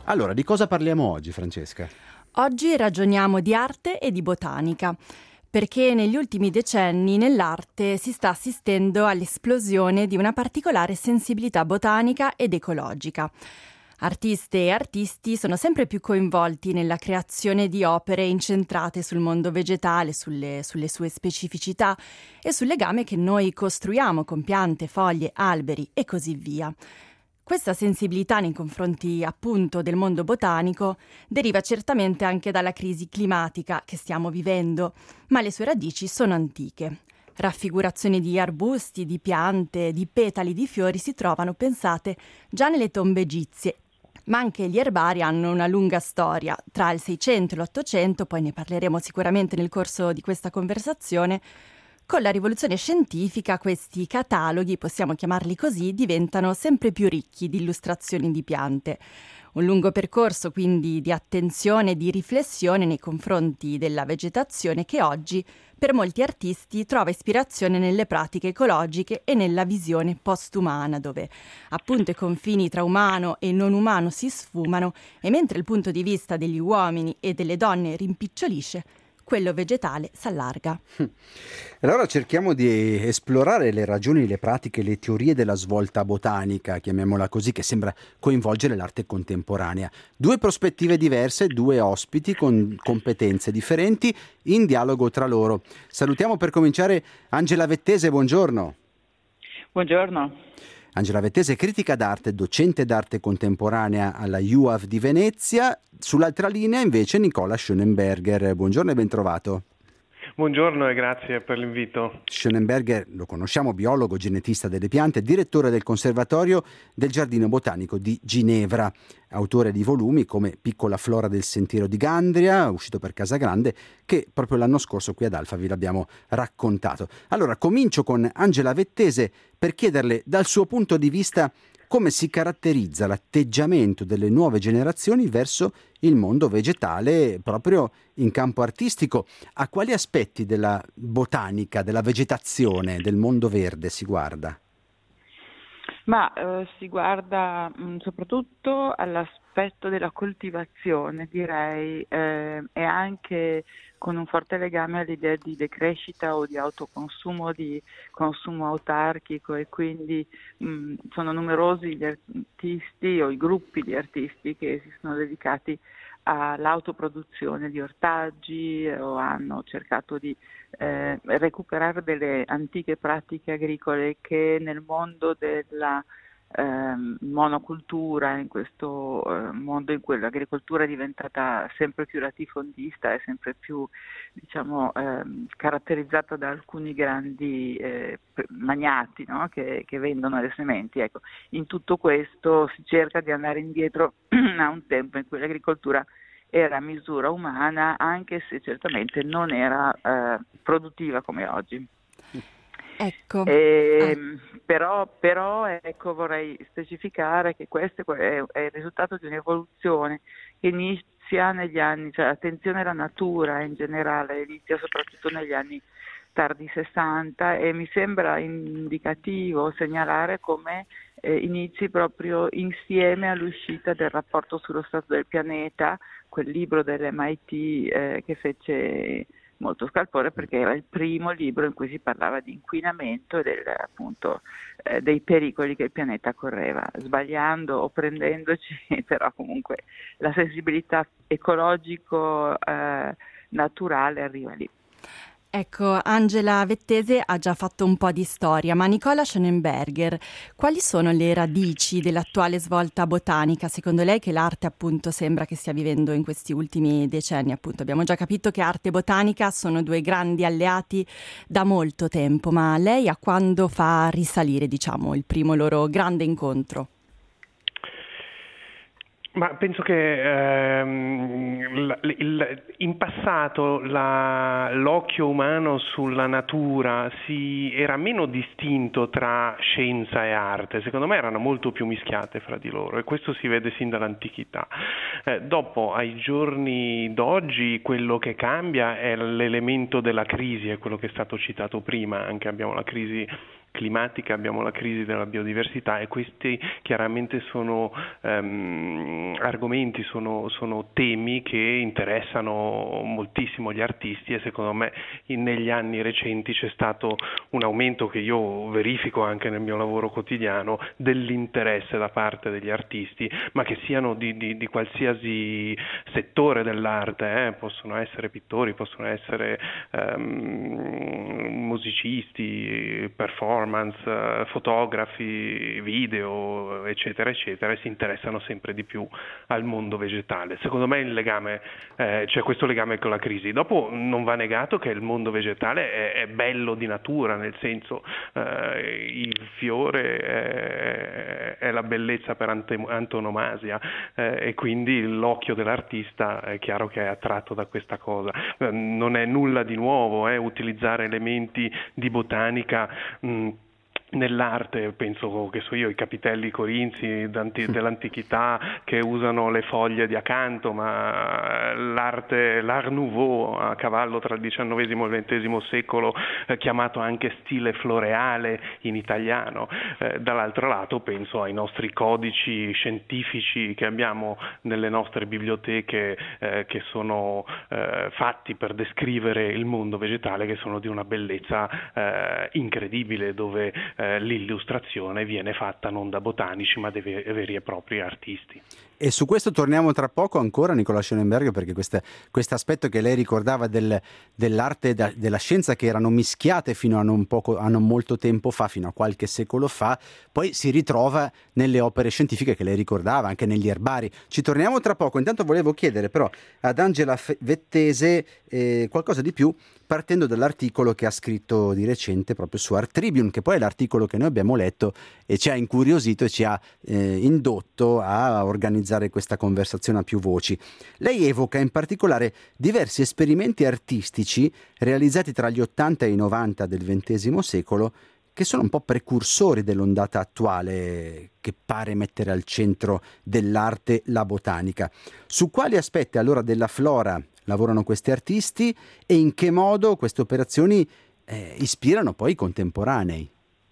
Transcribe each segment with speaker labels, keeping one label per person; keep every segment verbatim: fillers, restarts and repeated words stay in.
Speaker 1: Allora, di cosa parliamo oggi, Francesca?
Speaker 2: Oggi ragioniamo di arte e di botanica, perché negli ultimi decenni nell'arte si sta assistendo all'esplosione di una particolare sensibilità botanica ed ecologica. Artiste e artisti sono sempre più coinvolti nella creazione di opere incentrate sul mondo vegetale, sulle, sulle sue specificità e sul legame che noi costruiamo con piante, foglie, alberi e così via. Questa sensibilità nei confronti appunto del mondo botanico deriva certamente anche dalla crisi climatica che stiamo vivendo, ma le sue radici sono antiche. Raffigurazioni di arbusti, di piante, di petali di fiori si trovano pensate già nelle tombe egizie, ma anche gli erbari hanno una lunga storia. Tra il Seicento e l'Ottocento, poi ne parleremo sicuramente nel corso di questa conversazione, con la rivoluzione scientifica questi cataloghi, possiamo chiamarli così, diventano sempre più ricchi di illustrazioni di piante. Un lungo percorso quindi di attenzione e di riflessione nei confronti della vegetazione che oggi per molti artisti trova ispirazione nelle pratiche ecologiche e nella visione postumana, dove appunto i confini tra umano e non umano si sfumano e mentre il punto di vista degli uomini e delle donne rimpicciolisce, quello vegetale s'allarga.
Speaker 1: Allora cerchiamo di esplorare le ragioni, le pratiche, le teorie della svolta botanica, chiamiamola così, che sembra coinvolgere l'arte contemporanea. Due prospettive diverse, due ospiti con competenze differenti in dialogo tra loro. Salutiamo per cominciare Angela Vettese, buongiorno.
Speaker 3: Buongiorno.
Speaker 1: Angela Vettese, critica d'arte, docente d'arte contemporanea alla U A V di Venezia. Sull'altra linea invece Nicola Schönenberger. Buongiorno e ben trovato.
Speaker 4: Buongiorno e grazie per l'invito.
Speaker 1: Schönenberger lo conosciamo, biologo, genetista delle piante, direttore del Conservatorio del Giardino Botanico di Ginevra, autore di volumi come Piccola flora del sentiero di Gandria, uscito per Casagrande, che proprio l'anno scorso qui ad Alfa vi l'abbiamo raccontato. Allora comincio con Angela Vettese per chiederle dal suo punto di vista come si caratterizza l'atteggiamento delle nuove generazioni verso il mondo vegetale proprio in campo artistico. A quali aspetti della botanica, della vegetazione, del mondo verde si guarda?
Speaker 3: Ma eh, si guarda mh, soprattutto all'aspetto della coltivazione, direi, eh, e anche con un forte legame all'idea di decrescita o di autoconsumo, di consumo autarchico, e quindi mh, sono numerosi gli artisti o i gruppi di artisti che si sono dedicati all'autoproduzione di ortaggi o hanno cercato di eh, recuperare delle antiche pratiche agricole che nel mondo della eh, monocultura, in questo eh, mondo in cui l'agricoltura è diventata sempre più latifondista e sempre più diciamo eh, caratterizzata da alcuni grandi eh, magnati, no? che, che vendono le sementi. Ecco, in tutto questo si cerca di andare indietro a un tempo in cui l'agricoltura era a misura umana, anche se certamente non era eh, produttiva come oggi.
Speaker 2: Ecco.
Speaker 3: E,
Speaker 2: ah.
Speaker 3: però, però ecco, vorrei specificare che questo è, è il risultato di un'evoluzione che inizia negli anni, cioè l'attenzione alla natura in generale inizia soprattutto negli anni tardi sessanta, e mi sembra indicativo segnalare come eh, inizi proprio insieme all'uscita del rapporto sullo stato del pianeta, quel libro dell'M I T eh, che fece molto scalpore perché era il primo libro in cui si parlava di inquinamento e del, appunto eh, dei pericoli che il pianeta correva, sbagliando o prendendoci, però comunque la sensibilità ecologico eh, naturale arriva lì.
Speaker 2: Ecco, Angela Vettese ha già fatto un po' di storia, ma Nicola Schönenberger, quali sono le radici dell'attuale svolta botanica, secondo lei, che l'arte appunto sembra che stia vivendo in questi ultimi decenni? Appunto, abbiamo già capito che arte e botanica sono due grandi alleati da molto tempo, ma lei a quando fa risalire, diciamo, il primo loro grande incontro?
Speaker 4: Ma penso che ehm, il, il, in passato la, l'occhio umano sulla natura si era meno distinto tra scienza e arte, secondo me erano molto più mischiate fra di loro, e questo si vede sin dall'antichità. Eh, dopo, ai giorni d'oggi, quello che cambia è l'elemento della crisi, è quello che è stato citato prima, anche abbiamo la crisi climatica, abbiamo la crisi della biodiversità, e questi chiaramente sono ehm, mh, argomenti, sono, sono temi che interessano moltissimo gli artisti, e secondo me in, negli anni recenti c'è stato un aumento che io verifico anche nel mio lavoro quotidiano dell'interesse da parte degli artisti, ma che siano di, di, di qualsiasi settore dell'arte, eh? Possono essere pittori, possono essere um, musicisti, performance, fotografi, video, eccetera, eccetera, e si interessano sempre di più al mondo vegetale. Secondo me il legame, eh, c'è questo legame con la crisi. Dopo non va negato che il mondo vegetale è, è bello di natura, nel senso eh, il fiore è, è la bellezza per ante, antonomasia, eh, e quindi l'occhio dell'artista è chiaro che è attratto da questa cosa. Eh, non è nulla di nuovo eh, utilizzare elementi di botanica mh, nell'arte, penso, che so io, i capitelli corinzi dell'antichità che usano le foglie di acanto, ma l'arte, l'Art Nouveau a cavallo tra il diciannovesimo e il ventesimo secolo, eh, chiamato anche stile floreale in italiano. Eh, dall'altro lato penso ai nostri codici scientifici che abbiamo nelle nostre biblioteche, eh, che sono eh, fatti per descrivere il mondo vegetale, che sono di una bellezza eh, incredibile, dove eh, l'illustrazione viene fatta non da botanici ma da veri e propri artisti.
Speaker 1: E su questo torniamo tra poco ancora, Nicola Schellenberg, perché questo aspetto che lei ricordava del, dell'arte e da, della scienza, che erano mischiate fino a non, poco, a non molto tempo fa, fino a qualche secolo fa, poi si ritrova nelle opere scientifiche che lei ricordava, anche negli erbari. Ci torniamo tra poco. Intanto volevo chiedere però ad Angela Vettese eh, qualcosa di più, partendo dall'articolo che ha scritto di recente proprio su Art Tribune, che poi è l'articolo che noi abbiamo letto e ci ha incuriosito e ci ha eh, indotto a organizzare questa conversazione a più voci. Lei evoca in particolare diversi esperimenti artistici realizzati tra gli ottanta e i novanta del ventesimo secolo, che sono un po' precursori dell'ondata attuale che pare mettere al centro dell'arte la botanica. Su quali aspetti allora della flora lavorano questi artisti e in che modo queste operazioni eh, ispirano poi i contemporanei?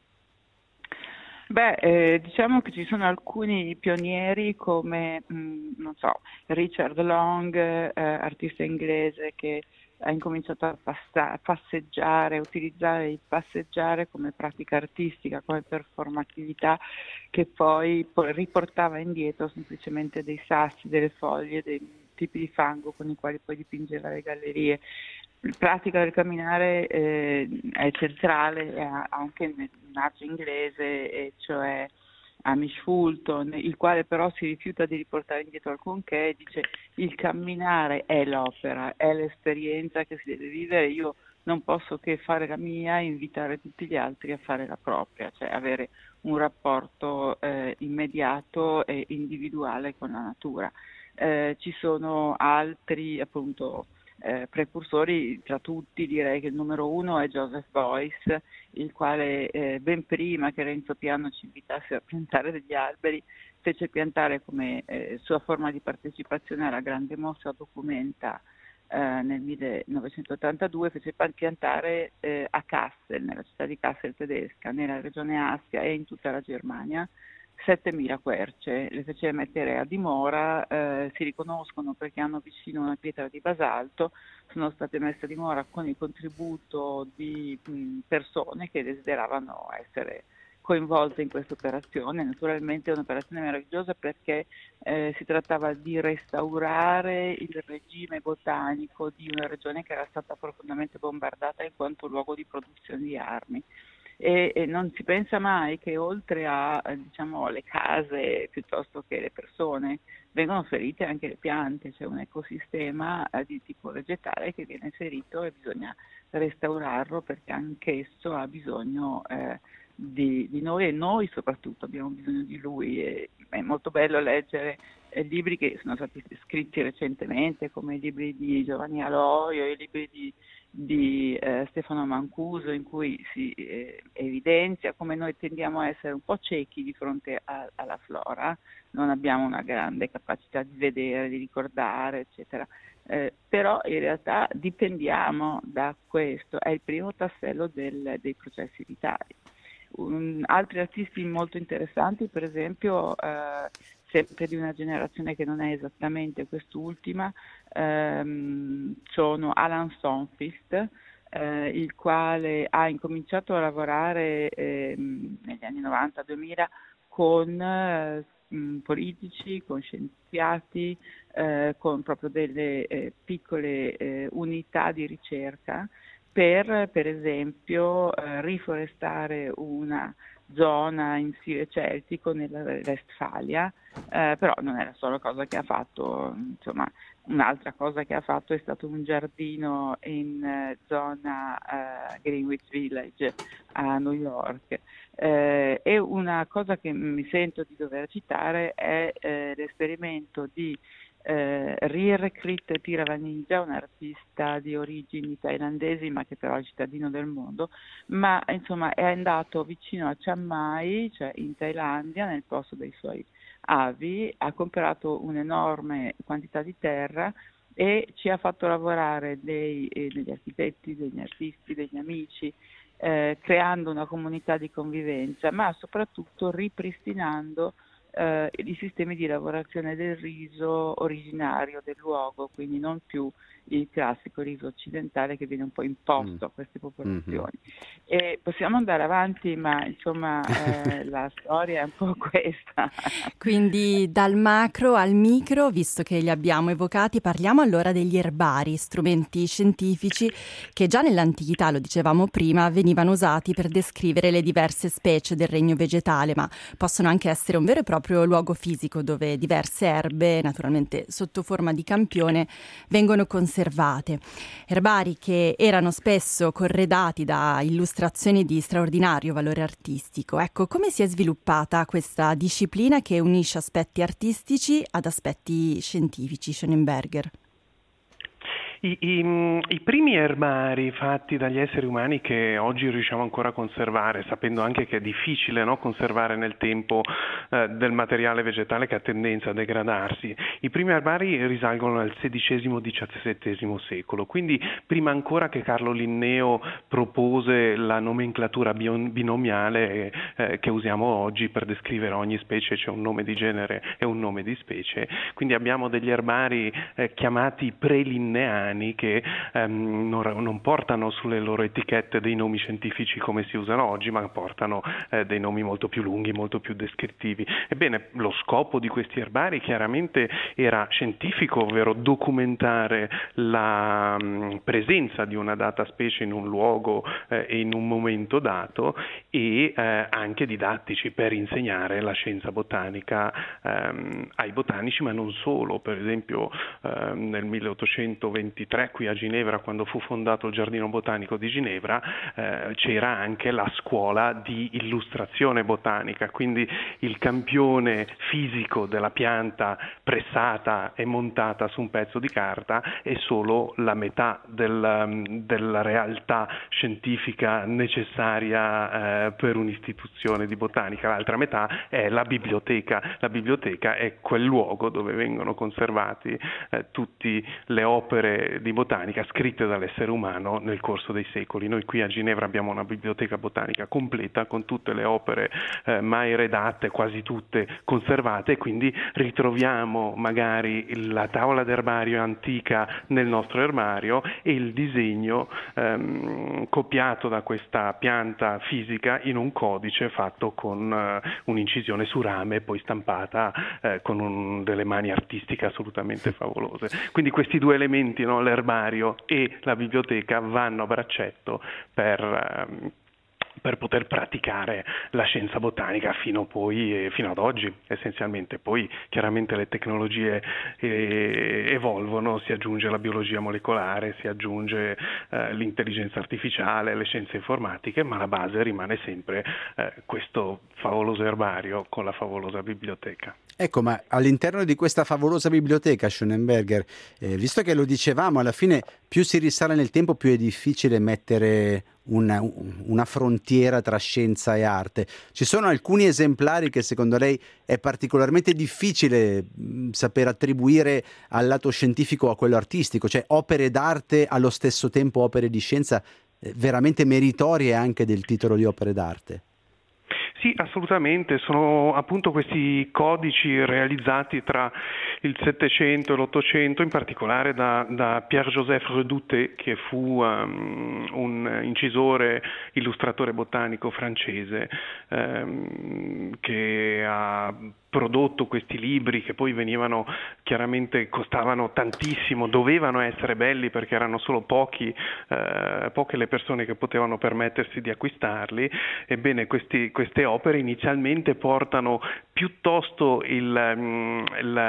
Speaker 3: Beh, eh, diciamo che ci sono alcuni pionieri come, mh, non so, Richard Long, eh, artista inglese che ha incominciato a, passa- a passeggiare, a utilizzare il passeggiare come pratica artistica, come performatività, che poi, poi riportava indietro semplicemente dei sassi, delle foglie, dei tipi di fango con i quali poi dipingeva le gallerie. La pratica del camminare eh, è centrale anche nell'arte inglese, e cioè Hamish Fulton, il quale però si rifiuta di riportare indietro alcunché e dice: il camminare è l'opera, è l'esperienza che si deve vivere, io non posso che fare la mia e invitare tutti gli altri a fare la propria, cioè avere un rapporto eh, immediato e individuale con la natura. Eh, ci sono altri appunto Eh, precursori, tra tutti direi che il numero uno è Joseph Beuys, il quale eh, ben prima che Renzo Piano ci invitasse a piantare degli alberi fece piantare come eh, sua forma di partecipazione alla grande mostra Documenta eh, nel millenovecentottantadue, fece piantare eh, a Kassel, nella città di Kassel tedesca, nella regione Assia e in tutta la Germania, settemila querce, le fece mettere a dimora, eh, si riconoscono perché hanno vicino una pietra di basalto, sono state messe a dimora con il contributo di mh, persone che desideravano essere coinvolte in questa operazione. Naturalmente è un'operazione meravigliosa perché eh, si trattava di restaurare il regime botanico di una regione che era stata profondamente bombardata in quanto luogo di produzione di armi. E, e non si pensa mai che oltre a eh, diciamo le case piuttosto che le persone vengono ferite anche le piante, c'è un ecosistema eh, di tipo vegetale che viene ferito e bisogna restaurarlo perché anch'esso ha bisogno eh, di, di noi, e noi soprattutto abbiamo bisogno di lui. E è molto bello leggere eh, libri che sono stati scritti recentemente, come i libri di Giovanni Aloio, i libri di di eh, Stefano Mancuso, in cui si eh, evidenzia come noi tendiamo a essere un po' ciechi di fronte a, alla flora, non abbiamo una grande capacità di vedere, di ricordare, eccetera. Eh, però in realtà dipendiamo da questo, è il primo tassello del, dei processi vitali. Un, altri artisti molto interessanti, per esempio, eh, sempre di una generazione che non è esattamente quest'ultima, ehm, sono Alan Sonfist, eh, il quale ha incominciato a lavorare ehm, negli anni novanta duemila con eh, mh, politici, con scienziati, eh, con proprio delle eh, piccole eh, unità di ricerca per, per esempio, eh, riforestare una zona in Sirio Celtico nella Westfalia, eh, però non è la sola cosa che ha fatto, insomma, un'altra cosa che ha fatto è stato un giardino in eh, zona eh, Greenwich Village a New York. Eh, e una cosa che mi sento di dover citare è eh, l'esperimento di Eh, Rirkrit Tiravanija, un artista di origini thailandesi ma che però è cittadino del mondo, ma insomma è andato vicino a Chiang Mai, cioè in Thailandia, nel posto dei suoi avi, ha comprato un'enorme quantità di terra e ci ha fatto lavorare dei, eh, degli architetti, degli artisti, degli amici, eh, creando una comunità di convivenza, ma soprattutto ripristinando Uh, i sistemi di lavorazione del riso originario del luogo, quindi non più il classico riso occidentale che viene un po' imposto mm. a queste popolazioni. Mm-hmm. E possiamo andare avanti, ma insomma eh, la storia è un po' questa.
Speaker 2: Quindi dal macro al micro, visto che li abbiamo evocati, parliamo allora degli erbari, strumenti scientifici che già nell'antichità, lo dicevamo prima, venivano usati per descrivere le diverse specie del regno vegetale, ma possono anche essere un vero e proprio luogo fisico dove diverse erbe, naturalmente sotto forma di campione, vengono conservate. Erbari che erano spesso corredati da illustrazioni di straordinario valore artistico. Ecco, come si è sviluppata questa disciplina che unisce aspetti artistici ad aspetti scientifici, Schönenberger?
Speaker 4: I, i, I primi erbari fatti dagli esseri umani che oggi riusciamo ancora a conservare, sapendo anche che è difficile, no, conservare nel tempo eh, del materiale vegetale che ha tendenza a degradarsi, i primi erbari risalgono al sedicesimo diciassettesimo secolo, quindi prima ancora che Carlo Linneo propose la nomenclatura binomiale eh, che usiamo oggi per descrivere ogni specie, c'è un nome di genere e un nome di specie, quindi abbiamo degli erbari eh, chiamati prelinneani che ehm, non, non portano sulle loro etichette dei nomi scientifici come si usano oggi, ma portano eh, dei nomi molto più lunghi, molto più descrittivi. Ebbene, lo scopo di questi erbari chiaramente era scientifico, ovvero documentare la mh, presenza di una data specie in un luogo eh, e in un momento dato, e eh, anche didattici per insegnare la scienza botanica ehm, ai botanici, ma non solo. Per esempio ehm, nel milleottocentoventitré qui a Ginevra, quando fu fondato il Giardino Botanico di Ginevra, eh, c'era anche la scuola di illustrazione botanica, quindi il campione fisico della pianta pressata e montata su un pezzo di carta è solo la metà del, della realtà scientifica necessaria eh, per un'istituzione di botanica, l'altra metà è la biblioteca. La biblioteca è quel luogo dove vengono conservati eh, tutte le opere di botanica scritte dall'essere umano nel corso dei secoli. Noi qui a Ginevra abbiamo una biblioteca botanica completa con tutte le opere eh, mai redatte, quasi tutte conservate, e quindi ritroviamo magari la tavola d'erbario antica nel nostro erbario e il disegno ehm, copiato da questa pianta fisica in un codice fatto con uh, un'incisione su rame, poi stampata eh, con un, delle mani artistiche assolutamente favolose. Quindi questi due elementi, no, l'erbario e la biblioteca, vanno a braccetto per, ehm, per poter praticare la scienza botanica fino poi, fino ad oggi essenzialmente. Poi chiaramente le tecnologie eh, evolvono, si aggiunge la biologia molecolare, si aggiunge eh, l'intelligenza artificiale, le scienze informatiche, ma la base rimane sempre eh, questo favoloso erbario con la favolosa biblioteca.
Speaker 1: Ecco, ma all'interno di questa favolosa biblioteca, Schönenberger, eh, visto che lo dicevamo, alla fine più si risale nel tempo, più è difficile mettere una, una frontiera tra scienza e arte. Ci sono alcuni esemplari che secondo lei è particolarmente difficile mh, saper attribuire al lato scientifico o a quello artistico, cioè opere d'arte allo stesso tempo opere di scienza eh, veramente meritorie anche del titolo di opere d'arte?
Speaker 4: Sì, assolutamente, sono appunto questi codici realizzati tra il Settecento e l'Ottocento, in particolare da, da Pierre-Joseph Redoutez, che fu um, un incisore, illustratore botanico francese, um, che ha prodotto questi libri che poi venivano chiaramente costavano tantissimo, dovevano essere belli perché erano solo pochi, eh, poche le persone che potevano permettersi di acquistarli. Ebbene, questi, queste opere inizialmente portano piuttosto il,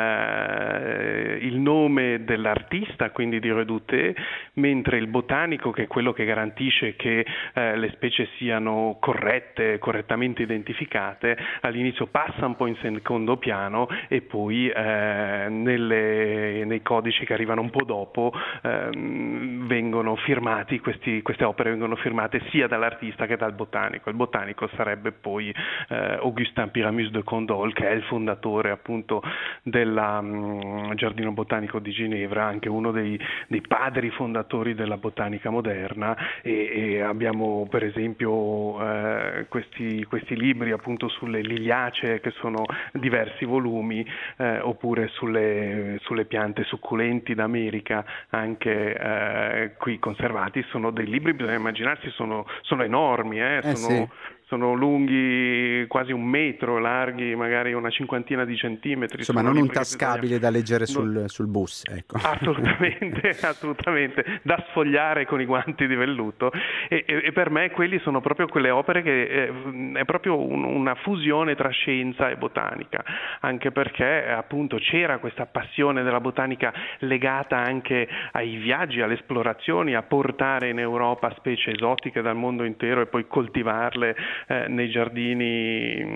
Speaker 4: il, il nome dell'artista, quindi di Redoutez, mentre il botanico, che è quello che garantisce che eh, le specie siano corrette, correttamente identificate, all'inizio passa un po' in secondo piano e poi eh, nelle, nei codici che arrivano un po' dopo eh, vengono firmati, questi, queste opere vengono firmate sia dall'artista che dal botanico. Il botanico sarebbe poi eh, Augustin Pyramus de Candolle, che è il fondatore appunto del um, Giardino Botanico di Ginevra, anche uno dei, dei padri fondatori della botanica moderna, e, e abbiamo per esempio eh, questi, questi libri appunto sulle liliacee, che sono diversi volumi, eh, oppure sulle, sulle piante succulenti d'America, anche eh, qui conservati. Sono dei libri, bisogna immaginarsi, sono, sono enormi, eh,
Speaker 1: eh
Speaker 4: sono,
Speaker 1: sì.
Speaker 4: sono lunghi quasi un metro, larghi magari una cinquantina di centimetri.
Speaker 1: Insomma,
Speaker 4: sono
Speaker 1: non
Speaker 4: libri che
Speaker 1: tascabile
Speaker 4: bisogna...
Speaker 1: da leggere sul,
Speaker 4: non...
Speaker 1: sul bus, ecco.
Speaker 4: Assolutamente, assolutamente, da sfogliare con i guanti di velluto, e, e, e per me quelli sono proprio quelle opere che eh, è proprio un, una fusione tra scienza e botanica, anche perché appunto c'era questa passione della botanica legata anche ai viaggi, alle esplorazioni, a portare in Europa specie esotiche dal mondo intero e poi coltivarle eh, nei giardini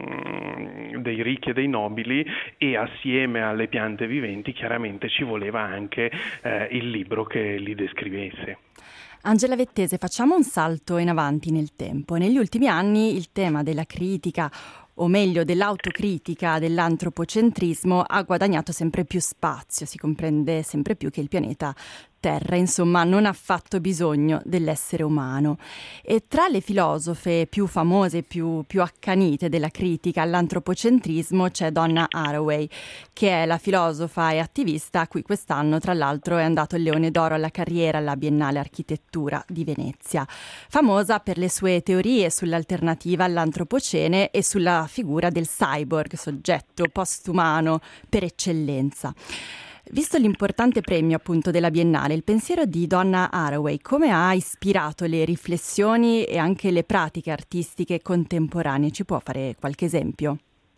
Speaker 4: mh, dei ricchi e dei nobili, e assieme alle piante viventi chiaramente ci voleva anche eh, il libro che li descrivesse.
Speaker 2: Angela Vettese, facciamo un salto in avanti nel tempo. Negli ultimi anni il tema della critica, o meglio dell'autocritica, dell'antropocentrismo ha guadagnato sempre più spazio. Si comprende sempre più che il pianeta Terra, insomma, non ha fatto bisogno dell'essere umano. E tra le filosofe più famose, più, più accanite della critica all'antropocentrismo c'è Donna Haraway, che è la filosofa e attivista a cui quest'anno, tra l'altro, è andato il Leone d'Oro alla carriera alla Biennale Architettura di Venezia. Famosa per le sue teorie sull'alternativa all'antropocene e sulla figura del cyborg, soggetto postumano per eccellenza. Visto l'importante premio appunto della Biennale, il pensiero di Donna Haraway come ha ispirato le riflessioni e anche le pratiche artistiche contemporanee? Ci può fare qualche esempio?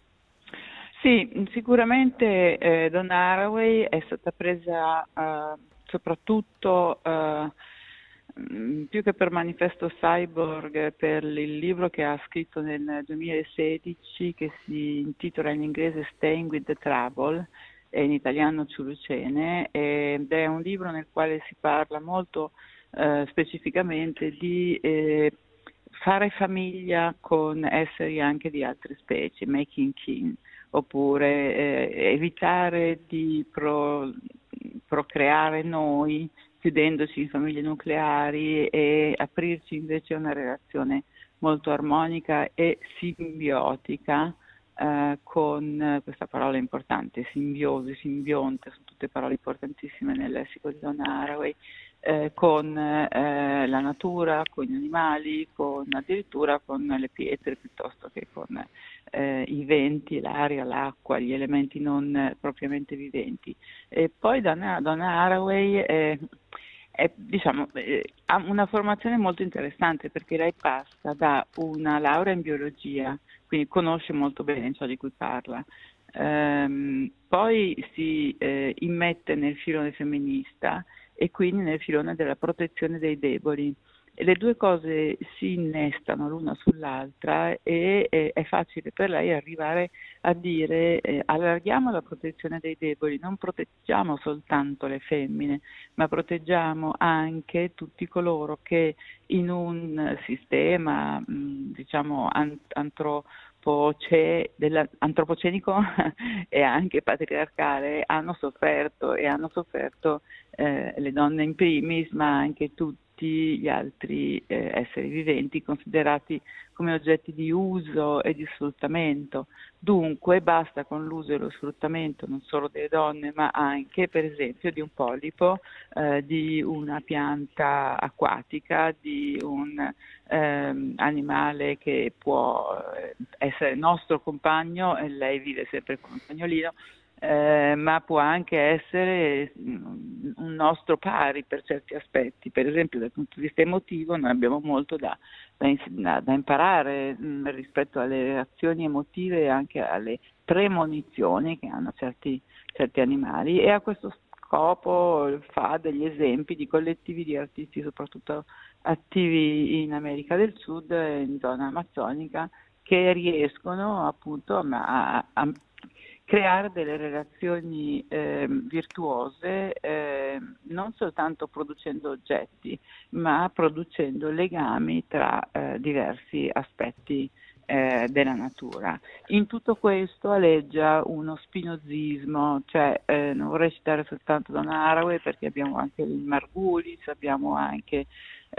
Speaker 3: Sì, sicuramente eh, Donna Haraway è stata presa eh, soprattutto eh, più che per Manifesto Cyborg, per il libro che ha scritto nel duemilasedici, che si intitola in inglese Staying with the Trouble, e in italiano Ciulucene, ed è un libro nel quale si parla molto eh, specificamente di eh, fare famiglia con esseri anche di altre specie, making kin, oppure eh, evitare di pro, procreare noi chiudendoci in famiglie nucleari e aprirci invece a una relazione molto armonica e simbiotica Uh, con questa parola importante, simbiosi, simbionte, sono tutte parole importantissime nel lessico di Donna Haraway, eh, con eh, la natura, con gli animali, con addirittura con le pietre, piuttosto che con eh, i venti, l'aria, l'acqua, gli elementi non eh, propriamente viventi. E poi Donna, Donna Haraway è, è, diciamo, eh, ha una formazione molto interessante, perché lei passa da una laurea in biologia, quindi conosce molto bene ciò di cui parla, ehm, poi si eh, immette nel filone femminista e quindi nel filone della protezione dei deboli. E le due cose si innestano l'una sull'altra e eh, è facile per lei arrivare a dire eh, allarghiamo la protezione dei deboli, non proteggiamo soltanto le femmine, ma proteggiamo anche tutti coloro che in un sistema mh, diciamo antro dell'antropocenico e anche patriarcale hanno sofferto e hanno sofferto eh, le donne in primis, ma anche tutti tutti gli altri eh, esseri viventi considerati come oggetti di uso e di sfruttamento. Dunque basta con l'uso e lo sfruttamento non solo delle donne, ma anche per esempio di un polipo, eh, di una pianta acquatica, di un ehm, animale che può essere nostro compagno, e lei vive sempre con un cagnolino, Eh, ma può anche essere un nostro pari per certi aspetti. Per esempio dal punto di vista emotivo noi abbiamo molto da, da, da imparare mh, rispetto alle reazioni emotive e anche alle premonizioni che hanno certi, certi animali, e a questo scopo fa degli esempi di collettivi di artisti soprattutto attivi in America del Sud e in zona amazzonica, che riescono appunto a, a creare delle relazioni eh, virtuose, eh, non soltanto producendo oggetti, ma producendo legami tra eh, diversi aspetti eh, della natura. In tutto questo aleggia uno spinozismo, cioè eh, non vorrei citare soltanto Donna Haraway, perché abbiamo anche il Margulis, abbiamo anche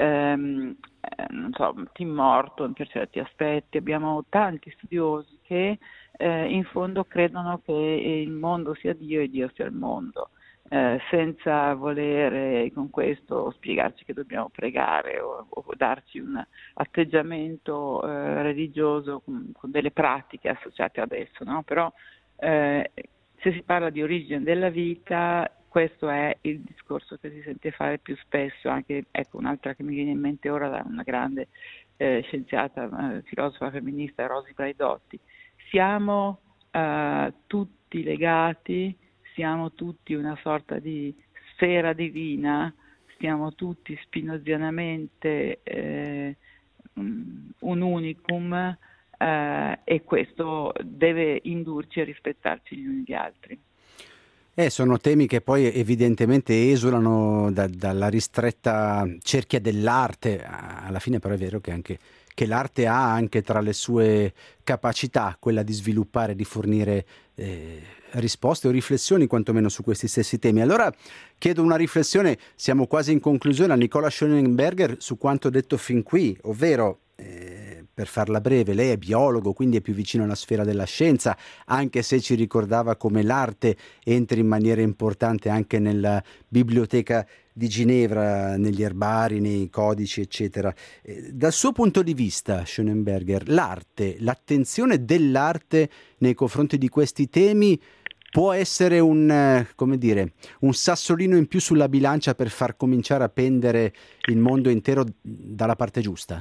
Speaker 3: ehm, eh, non so, Tim Morton per certi aspetti, abbiamo tanti studiosi che Eh, in fondo credono che il mondo sia Dio e Dio sia il mondo, eh, senza volere con questo spiegarci che dobbiamo pregare o, o darci un atteggiamento eh, religioso con, con delle pratiche associate ad esso, no? Però eh, se si parla di origine della vita, questo è il discorso che si sente fare più spesso. Anche, ecco, un'altra che mi viene in mente ora da una grande eh, scienziata, eh, filosofa femminista, Rosy Braidotti. Siamo uh, tutti legati, siamo tutti una sorta di sfera divina, siamo tutti spinozianamente eh, un unicum, eh, e questo deve indurci a rispettarci gli uni gli altri.
Speaker 1: Eh, sono temi che poi evidentemente esulano da, dalla ristretta cerchia dell'arte. Alla fine però è vero che anche che l'arte ha anche tra le sue capacità quella di sviluppare, di fornire eh, risposte o riflessioni quantomeno su questi stessi temi. Allora chiedo una riflessione, siamo quasi in conclusione, a Nicola Schönenberger su quanto detto fin qui, ovvero eh, per farla breve, lei è biologo, quindi è più vicino alla sfera della scienza, anche se ci ricordava come l'arte entri in maniera importante anche nella biblioteca di Ginevra, negli erbari, nei codici, eccetera. Eh, dal suo punto di vista, Schönenberger, l'arte, l'attenzione dell'arte nei confronti di questi temi può essere un, eh, come dire, un sassolino in più sulla bilancia per far cominciare a pendere il mondo intero dalla parte giusta?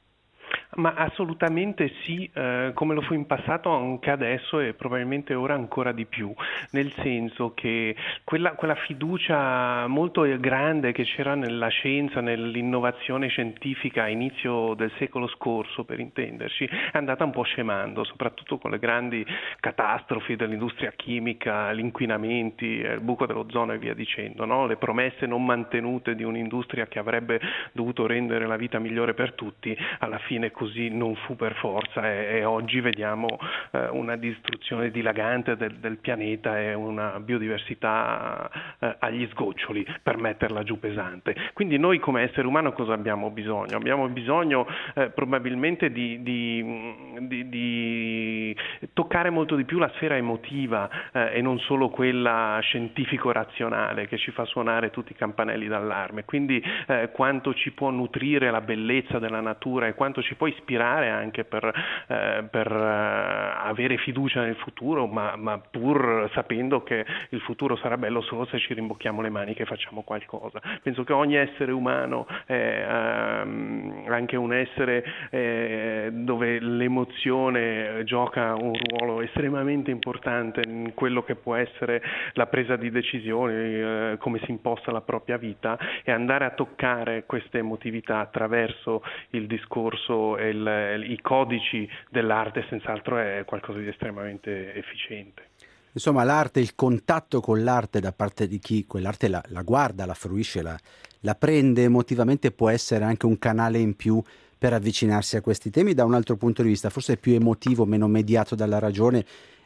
Speaker 4: Ma assolutamente sì, eh, come lo fu in passato anche adesso e probabilmente ora ancora di più, nel senso che quella, quella fiducia molto grande che c'era nella scienza, nell'innovazione scientifica a inizio del secolo scorso, per intenderci, è andata un po' scemando, soprattutto con le grandi catastrofi dell'industria chimica, gli inquinamenti, il buco dell'ozono e via dicendo, no? Le promesse non mantenute di un'industria che avrebbe dovuto rendere la vita migliore per tutti, alla fine così non fu per forza e, e oggi vediamo eh, una distruzione dilagante del, del pianeta e una biodiversità eh, agli sgoccioli, per metterla giù pesante. Quindi noi come essere umano cosa abbiamo bisogno? Abbiamo bisogno eh, probabilmente di, di, di, di toccare molto di più la sfera emotiva eh, e non solo quella scientifico-razionale che ci fa suonare tutti i campanelli d'allarme. Quindi eh, quanto ci può nutrire la bellezza della natura e quanto ci può ispirare anche per, eh, per eh, avere fiducia nel futuro, ma, ma pur sapendo che il futuro sarà bello solo se ci rimbocchiamo le maniche e facciamo qualcosa. Penso che ogni essere umano è ehm, anche un essere eh, dove l'emozione gioca un ruolo estremamente importante in quello che può essere la presa di decisioni, eh, come si imposta la propria vita, e andare a toccare queste emotività attraverso il discorso e il, i codici dell'arte senz'altro è qualcosa di estremamente efficiente.
Speaker 1: Insomma, l'arte, il contatto con l'arte da parte di chi quell'arte la, la guarda, la fruisce, la, la prende emotivamente, può essere anche un canale in più per avvicinarsi a questi temi da un altro punto di vista, forse più emotivo, meno mediato dalla ragione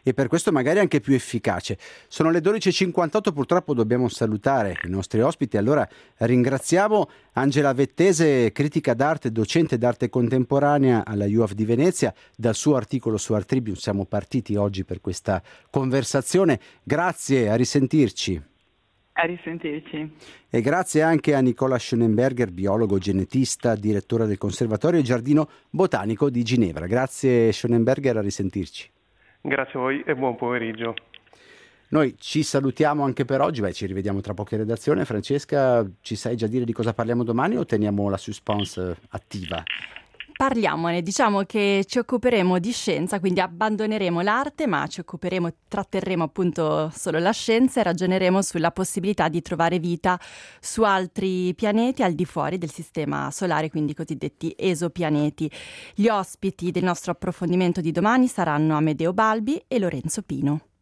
Speaker 1: e per questo magari anche più efficace. Sono le dodici e cinquantotto, purtroppo dobbiamo salutare i nostri ospiti, allora ringraziamo Angela Vettese, critica d'arte, docente d'arte contemporanea alla U A F di Venezia. Dal suo articolo su Art Tribune siamo partiti oggi per questa conversazione. Grazie, a risentirci.
Speaker 3: A risentirci.
Speaker 1: E grazie anche a Nicola Schönenberger, biologo genetista, direttore del Conservatorio e Giardino Botanico di Ginevra. Grazie Schönenberger, a risentirci.
Speaker 4: Grazie a voi e buon pomeriggio.
Speaker 1: Noi ci salutiamo anche per oggi, beh, ci rivediamo tra poche redazioni. Francesca, ci sai già dire di cosa parliamo domani o teniamo la suspense attiva?
Speaker 2: Parliamone, diciamo che ci occuperemo di scienza, quindi abbandoneremo l'arte, ma ci occuperemo, tratterremo appunto solo la scienza e ragioneremo sulla possibilità di trovare vita su altri pianeti al di fuori del sistema solare, quindi i cosiddetti esopianeti. Gli ospiti del nostro approfondimento di domani saranno Amedeo Balbi e Lorenzo Pino.